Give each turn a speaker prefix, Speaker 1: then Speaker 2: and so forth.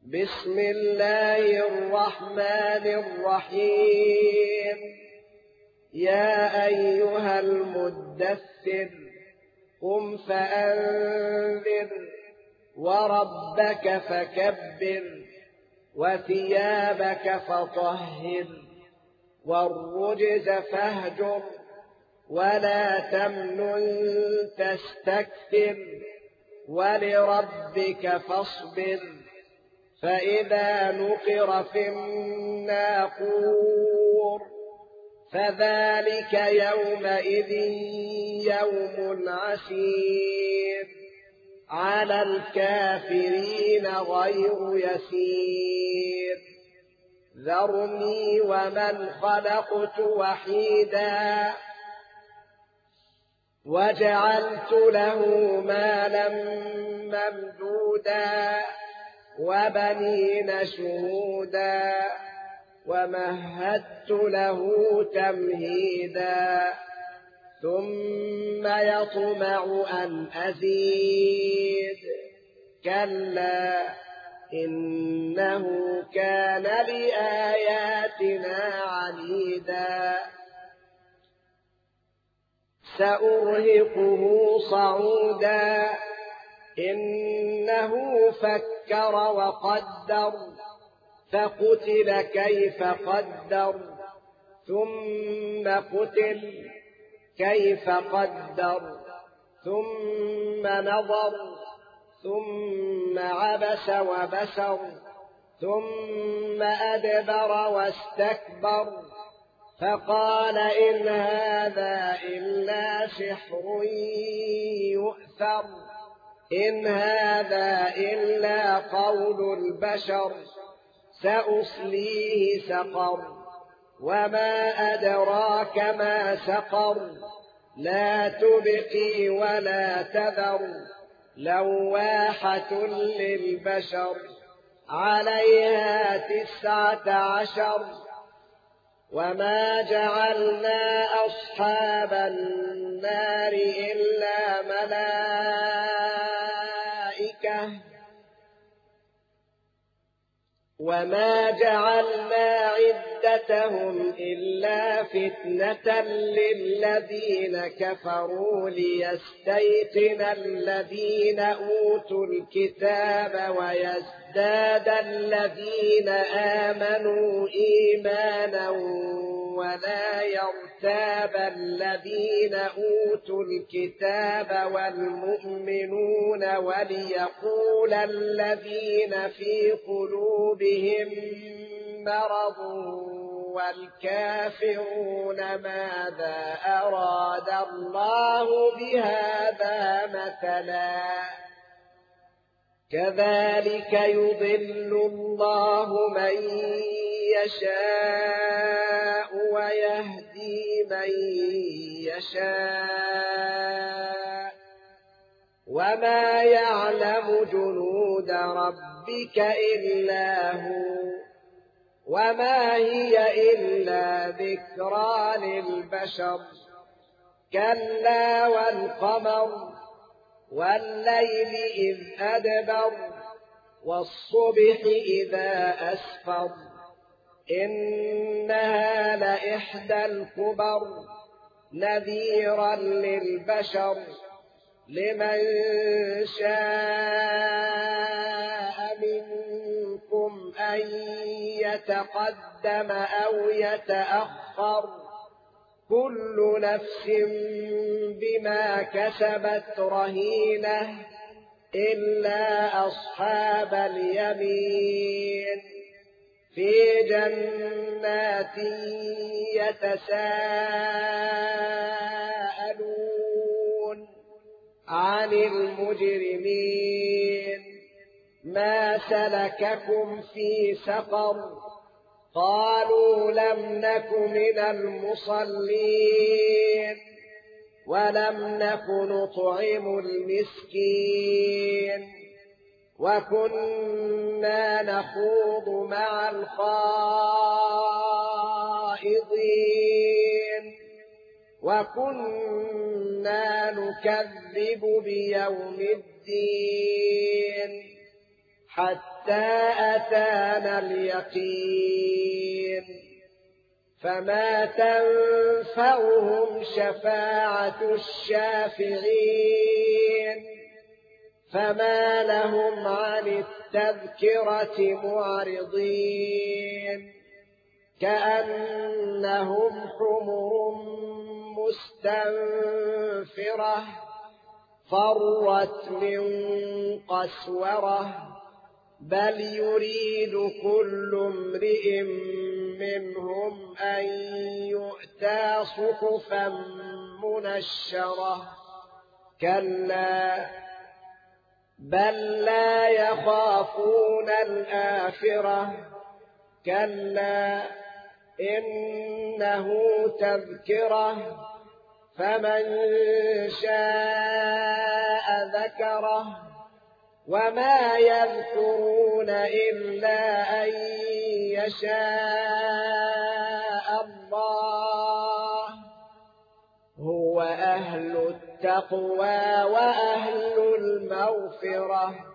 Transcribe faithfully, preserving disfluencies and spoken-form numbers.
Speaker 1: بسم الله الرحمن الرحيم. يا أيها المدثر قم فأنذر وربك فكبر وثيابك فطهر والرجز فاهجر ولا تمنن تستكثر ولربك فاصبر. فإذا نقر في الناقور فذلك يومئذ يوم عسير على الكافرين غير يسير. ذرني ومن خلقت وحيدا وجعلت له مالا ممدودا وبنين شهودا ومهدت له تمهيدا ثم يطمع أن أزيد كلا إنه كان لآياتنا عنيدا. سأرهقه صعودا إنه فكر وقدر فقتل كيف قدر ثم قتل كيف قدر ثم نظر ثم عبس وبسر ثم أدبر واستكبر فقال إن هذا إلا سحر يؤثر إن هذا إلا قول البشر سأصليه سقر وما أدراك ما سقر لا تبقي ولا تذر لواحة للبشر عليها تسعة عشر. وما جعلنا أصحاب النار إلا ملائكة وما جعلنا عدتهم إلا فتنة للذين كفروا ليستيقن الذين أوتوا الكتاب ويزداد الذين آمنوا إيمانا ولا يرتاب الذين أوتوا الكتاب والمؤمنون وليقول الذين في قلوبهم مرض والكافرون ماذا أراد الله بهذا مثلا كذلك يضل الله من يشاء ويهدي من يشاء وما يعلم جنود ربك إلا هو وما هي إلا ذكرى للبشر. كلا والقمر والليل إذ أدبر والصبح إذا أسفر إنها لإحدى الكبر نذيرا للبشر لمن شاء منكم أن يتقدم أو يتأخر كل نفس بما كسبت رهينة إلا أصحاب اليمين في جنات يتساءلون عن المجرمين ما سلككم في سقر قالوا لم نك من المصلين ولم نك نطعم المسكين وكنا نخوض مع الخائضين وكنا نكذب بيوم الدين حتى أتانا اليقين فما تنفعهم شفاعة الشافعين فما لهم عن التذكرة معرضين كأنهم حمر مستنفرة فرت من قسورة بل يريد كل امرئ منهم أن يؤتى صحفا منشرة كلا بل لا يخافون الآخرة كلا إنه تذكرة فمن شاء ذكره وما يذكرون إلا أن يشاء الله هو أهل التقوى وأهل المغفرة